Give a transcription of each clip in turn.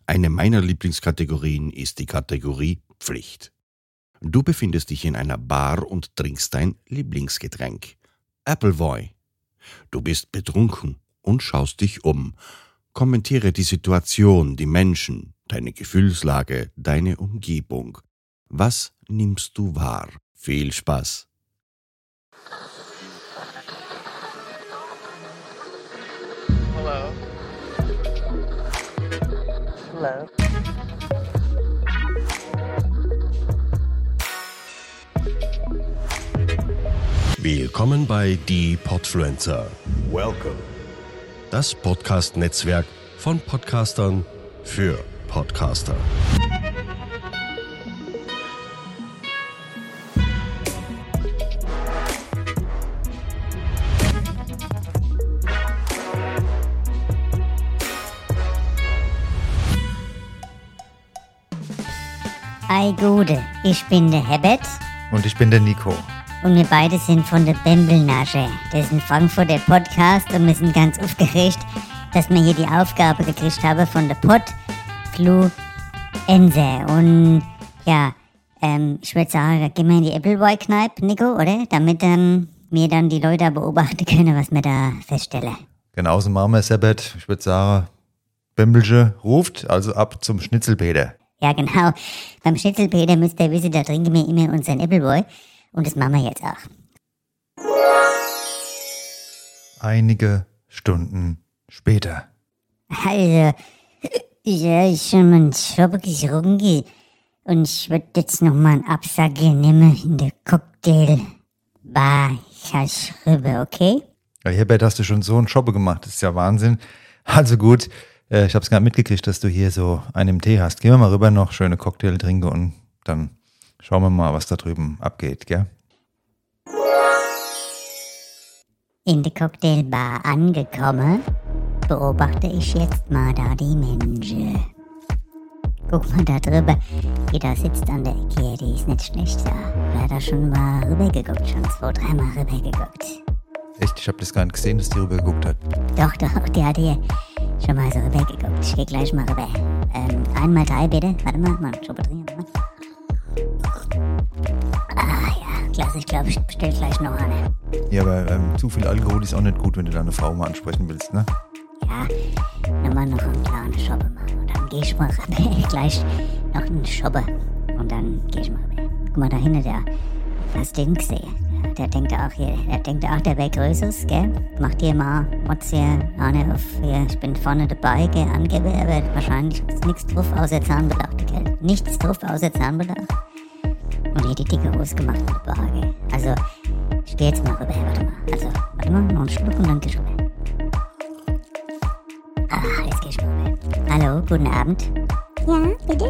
Eine meiner Lieblingskategorien ist die Kategorie Pflicht. Du befindest dich in einer Bar und trinkst dein Lieblingsgetränk, Appleboy. Du bist betrunken und schaust dich um. Kommentiere die Situation, die Menschen, deine Gefühlslage, deine Umgebung. Was nimmst du wahr? Viel Spaß! Hello. Hello. Willkommen bei Die Podfluencer. Welcome. Das Podcast-Netzwerk von Podcastern für Podcaster. Ei Gude, ich bin der Herbert Und ich bin der Nico. und wir beide sind von der Bembelnasche. Das ist ein Frankfurter Podcast und wir sind ganz aufgeregt, dass wir hier die Aufgabe gekriegt haben von der Podfluencer. Und ja, ich würde sagen, gehen wir in die Appleboy-Kneipe, Nico, oder? Damit wir dann die Leute beobachten können, was wir da feststellen. Genauso machen wir es, Herbert. Ich würde sagen, Bembelge ruft, also ab zum Schnitzelpeter. Ja, genau. Beim Schnitzelpeter müsst ihr wissen, da trinken wir immer unseren Appleboy. Und das machen wir jetzt auch. Einige Stunden später. Also, ja, ich schon mal einen Schoppe getrunken. Und ich würde jetzt noch mal einen Absacker nehmen in der Cocktailbar. Ich halte rüber, okay? Ja, Herbert, hast du schon so einen Schoppe gemacht. Das ist ja Wahnsinn. Also gut, ich habe es gerade mitgekriegt, dass du hier so einen im Tee hast. Gehen wir mal rüber noch, schöne Cocktail trinken und dann schauen wir mal, was da drüben abgeht, gell? In der Cocktailbar angekommen, beobachte ich jetzt mal da die Menschen. Guck mal da drüber, die da sitzt an der Ecke, die ist nicht schlecht da. Wer hat da schon mal rübergeguckt, schon 2-3 Mal rübergeguckt. Echt, ich habe das gar nicht gesehen, dass die rüber geguckt hat. Doch, die hat hier schon mal so rübergeguckt. Ich geh gleich mal rüber. Einmal 3 bitte. Warte mal, Schoppe trinken. Ah ja, klasse, ich glaube, ich bestell gleich noch eine. Ja, aber zu viel Alkohol ist auch nicht gut, wenn du deine Frau mal ansprechen willst, ne? Ja, nochmal noch eine kleine Schoppe machen. Und dann geh ich mal rüber. Gleich noch eine Schoppe. Und dann geh ich mal rüber. Guck mal da hinten, der hast den gesehen. Der denkt auch, der wäre Größeres, gell? Macht hier mal, Motz hier, eine auf, hier, ich bin vorne dabei, gell, angebe, aber wahrscheinlich ist nichts drauf außer Zahnbelag, gell? Nichts drauf außer Zahnbelag. Und hier die dicke Hose gemacht mit der Bar, gell? Also, ich geh jetzt mal rüber, warte mal, noch einen Schluck und dann geh ich rüber. Ah, jetzt geh ich mal rüber. Hallo, guten Abend. Ja, bitte?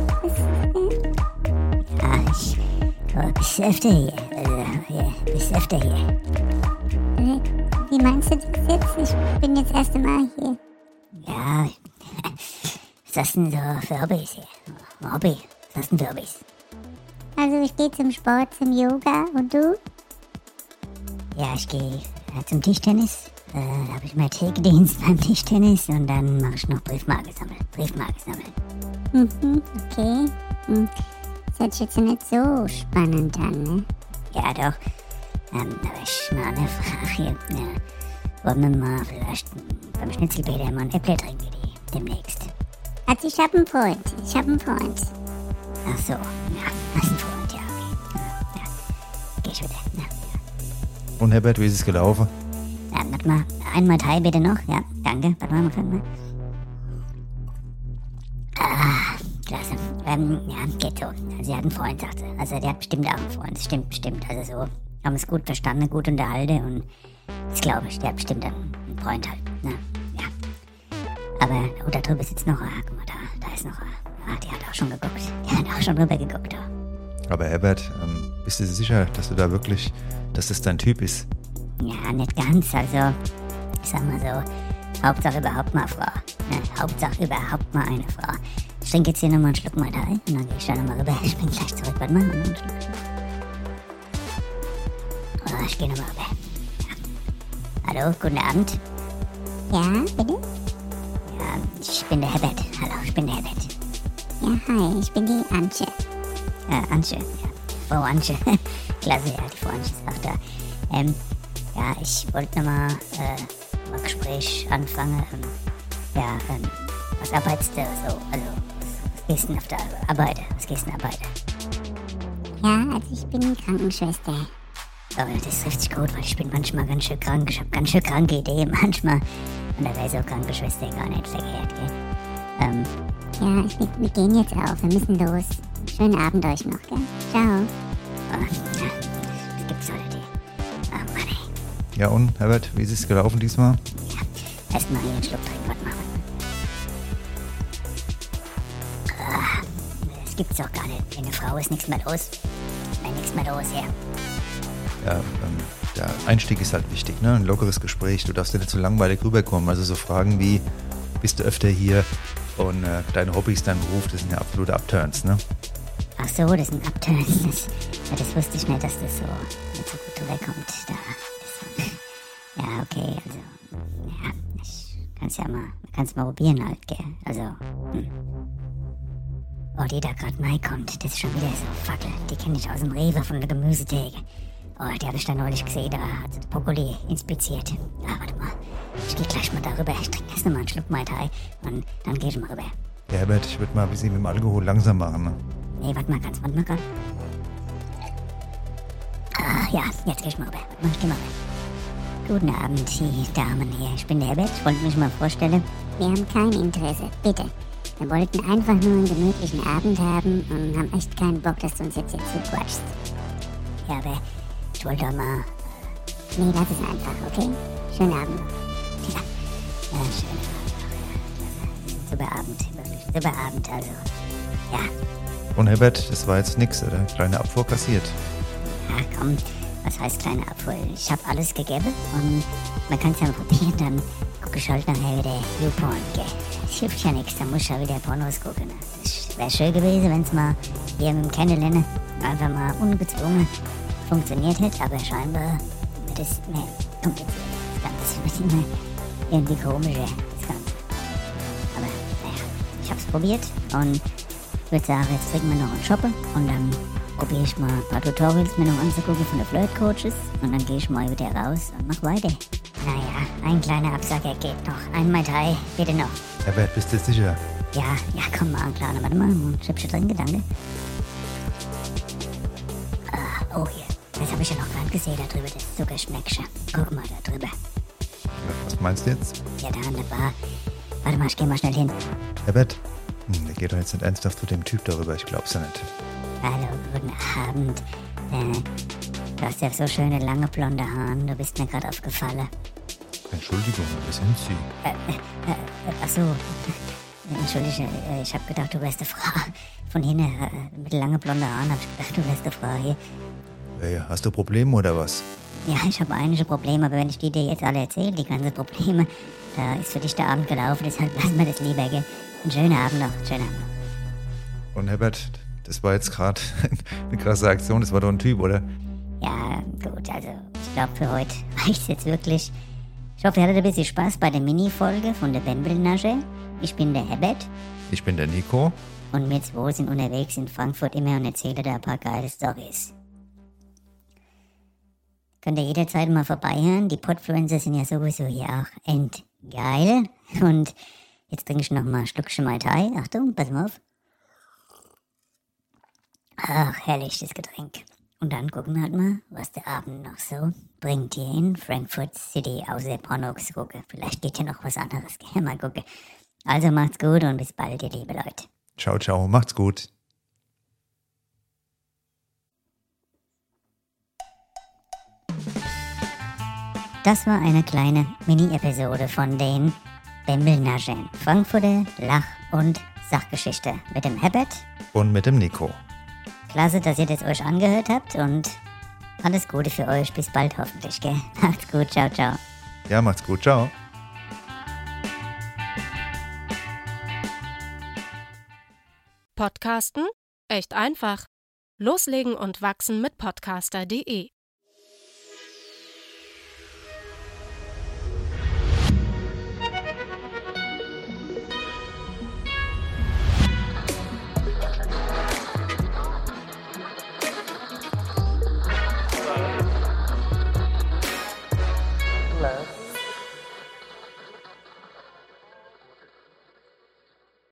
Ja, ich bist öfter hier. Bist öfter hier. Wie meinst du das jetzt? Ich bin jetzt das erste Mal hier. Ja, was hast du denn so für Hobbys hier? Hobby? Was hast du denn für Hobbys? Also ich gehe zum Sport, zum Yoga und du? Ja, ich gehe zum Tischtennis. Da habe ich mal Theke-Dienst beim Tischtennis und dann mache ich noch Briefmarke sammeln. Mhm, okay. Das hört sich jetzt nicht so spannend an, ne? Ja, doch. Aber ich mal eine Frage hier. Wollen wir mal vielleicht beim Schnitzelpeter mal ein Äpfel trinken demnächst? Also ich hab einen Freund. Ach so, ja, hast einen Freund, ja, okay. Ja, geh ich wieder. Ja. Und Herbert, wie ist es gelaufen? Ja, warte mal, einmal Thai bitte noch. Ja, danke. Warte mal. Ah, klasse. Ja, geht so. Sie hat einen Freund, sagt sie. Also, der hat bestimmt auch einen Freund. Das stimmt bestimmt. Also so, haben es gut verstanden, gut unterhalten und das glaube ich. Der hat bestimmt einen Freund halt. Ne? Ja. Aber, oh, da drüben sitzt noch. Guck mal, da ist noch. Die hat auch schon geguckt. Die hat auch schon rüber geguckt. Aber Herbert, bist du sicher, dass du da wirklich, dass das dein Typ ist? Ja, nicht ganz. Also, ich sag mal so, Hauptsache überhaupt mal Frau. Ne? Hauptsache überhaupt mal eine Frau. Ich trinke jetzt hier nochmal einen Schluck Mai Tai und dann gehe ich da nochmal rüber. Ich bin gleich zurück. Warte mal, einen Schluck. Oh, ich gehe nochmal rüber. Ja. Hallo, guten Abend. Ja, bitte? Ja, ich bin der Herbert. Hallo, ich bin der Herbert. Ja, hi, ich bin die Antje. Antje, ja. Frau Antje. Klasse, ja, die Frau Antje ist auch da. Ja, ich wollte nochmal ein Gespräch anfangen. Was arbeitest du so? Also, was gehst du denn auf der Arbeit? Was gehst du denn arbeiten? Ja, also ich bin Krankenschwester. Aber das trifft sich gut, weil ich bin manchmal ganz schön krank. Ich habe ganz schön kranke Ideen manchmal. Und da wäre so Krankenschwester gar nicht verkehrt, gell? Ja, wir gehen jetzt auf. Wir müssen los. Schönen Abend euch noch, gell? Ciao. Das gibt's heute. Oh Mann, ey. Ja und, Herbert, wie ist es gelaufen diesmal? Ja, erstmal hier einen Schluck trinken, was machen. Das gibt's doch gar nicht. Für eine Frau ist nichts mehr los. Nein, nichts mehr los, ja. Ja, der Einstieg ist halt wichtig, ne? Ein lockeres Gespräch, du darfst ja nicht so langweilig rüberkommen. Also so Fragen wie, bist du öfter hier? Und deine Hobbys, dein Beruf, das sind ja absolute Upturns, ne? Ach so, das sind Upturns. Das wusste ich nicht, dass das so nicht so gut rüberkommt. Ja, okay, also, ja, ich kann's mal probieren halt, gell? Also, Oh, die da gerade reinkommt, das ist schon wieder so Fackel. Die kenne ich aus dem Rewe von der Gemüsetheke. Oh, die habe ich da neulich gesehen, da hat sie den Brokkoli inspiziert. Ah, warte mal, ich gehe gleich mal darüber. Ich trinke erst nochmal einen Schluck Mai Tai und dann gehe ich mal rüber. Ja, Herbert, ich würde mal ein bisschen mit dem Alkohol langsam machen, ne? Nee, warte mal ganz. Ah, ja, jetzt gehe ich mal rüber. Ich geh mal rüber. Guten Abend, die Damen hier. Ich bin der Herbert, ich wollte mich mal vorstellen. Wir haben kein Interesse, bitte. Wir wollten einfach nur einen gemütlichen Abend haben und haben echt keinen Bock, dass du uns jetzt hier zuquatschst. Ja, aber ich wollte doch mal... Nee, lass es einfach, okay? Schönen Abend. Ja, schön. Super Abend, wirklich super Abend, also. Ja. Und Herbert, das war jetzt nix, oder? Kleine Abfuhr kassiert. Ja, komm, was heißt kleine Abfuhr? Ich habe alles gegeben und man kann es ja mal probieren, dann gucke ich halt nachher wieder YouPorn, gell? Das hilft ja nichts, da muss ich ja wieder Pornos gucken. Das wäre schön gewesen, wenn es mal hier mit dem Kennenlernen einfach mal ungezwungen funktioniert hätte, aber scheinbar wird es mehr kompliziert. Das Ganze wird immer irgendwie komischer, das Ganze. Aber naja, ich hab's probiert und ich würde sagen, jetzt trinken wir noch einen Shoppen und dann probiere ich mal ein paar Tutorials mir noch anzugucken von den Flirt-Coaches und dann gehe ich mal wieder raus und mach weiter. Naja, ein kleiner Absacker geht noch. Ein Mai Tai, bitte noch. Herbert, bist du sicher? Ja, komm mal, Kleiner. Warte mal, ein Schüppchen drin, Gedanke. Oh, hier. Das habe ich ja noch gar nicht gesehen, da drüber, das Zuckerschneckchen. Guck mal, da drüber. Was meinst du jetzt? Ja, da an der Bar. Warte mal, ich geh mal schnell hin. Herbert? Der geht doch jetzt nicht ernsthaft zu dem Typ darüber, ich glaub's ja nicht. Hallo, guten Abend. Du hast ja so schöne, lange, blonde Haare. Du bist mir gerade aufgefallen. Entschuldigung, wer sind Sie? Achso. Entschuldige, ich habe gedacht, du wärst eine Frau. Von hinten, mit lange, blonde Haaren, habe ich gedacht, du wärst eine Frau hier. Hey, hast du Probleme oder was? Ja, ich habe einige Probleme, aber wenn ich die dir jetzt alle erzähle, die ganzen Probleme, da ist für dich der Abend gelaufen, deshalb lassen wir das lieber, gell? Einen schönen Abend noch, schönen Abend noch. Und Herbert, das war jetzt gerade eine krasse Aktion, das war doch ein Typ, oder? Ja, gut, also ich glaube für heute reicht's jetzt wirklich. Ich hoffe, ihr hattet ein bisschen Spaß bei der Mini-Folge von der Bembelnasche. Ich bin der Herbert Ich bin der Nico. und wir zwei sind unterwegs in Frankfurt immer und erzählen da ein paar geile Storys. Könnt ihr jederzeit mal vorbeihören, die Podfluencer sind ja sowieso hier auch endgeil. Und jetzt trinke ich noch mal ein Schluckchen Mai Tai. Achtung, pass mal auf. Ach, herrlich, das Getränk. Und dann gucken wir halt mal, was der Abend noch so bringt hier in Frankfurt City, außer Pornos gucken. Vielleicht geht ja noch was anderes, gell? Mal gucken. Also macht's gut und bis bald, ihr liebe Leute. Ciao, ciao, macht's gut. Das war eine kleine Mini-Episode von den Bembelnaschen. Frankfurter Lach- und Sachgeschichte mit dem Herbert. Und mit dem Nico. Klasse, dass ihr das euch angehört habt und alles Gute für euch. Bis bald hoffentlich, gell? Macht's gut, ciao, ciao. Ja, macht's gut, ciao. Podcasten? Echt einfach. Loslegen und wachsen mit podcaster.de